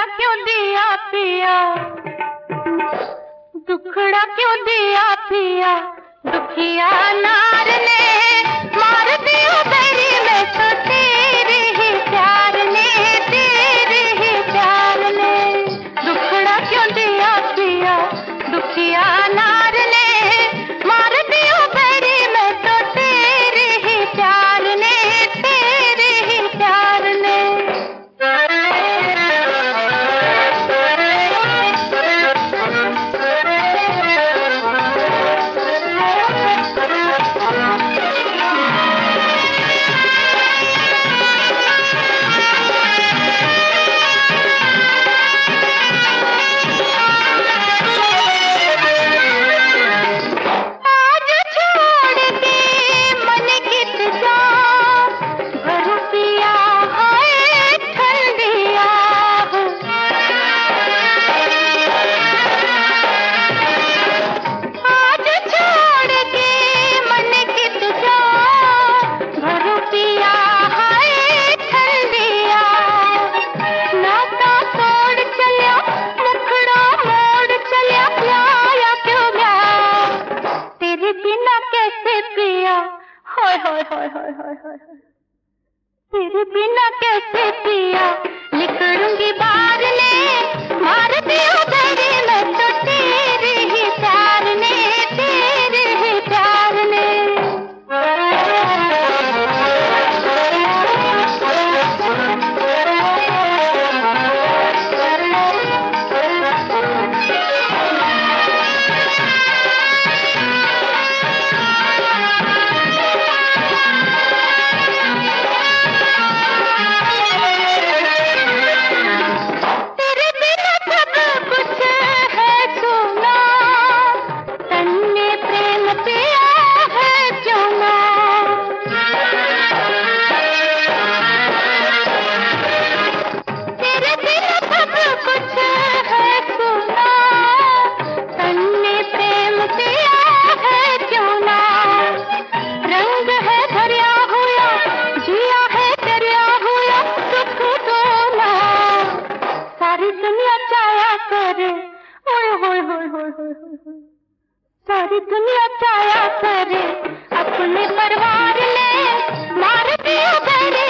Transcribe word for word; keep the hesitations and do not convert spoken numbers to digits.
क्यों दिया पिया, दुखड़ा क्यों दिया पिया, दुखिया नार ने मार दियो बेरी में तो तेरे ही प्यार ने, तेरे ही प्यार ने। दुखड़ा क्यों दिया पिया, दुखिया नार ने मार दियो बेरी में तो तेरे ही प्यार ने, तेरे ही प्यार ने। तेरे बिना कैसे पिया, निकलूंगी बाहर ने मार दियो बेरी में तो तेरे ही प्यार ने, तेरे ही प्यार ने। सारी दुनिया चाया करे अपने परिवार ने मार दिया बेरी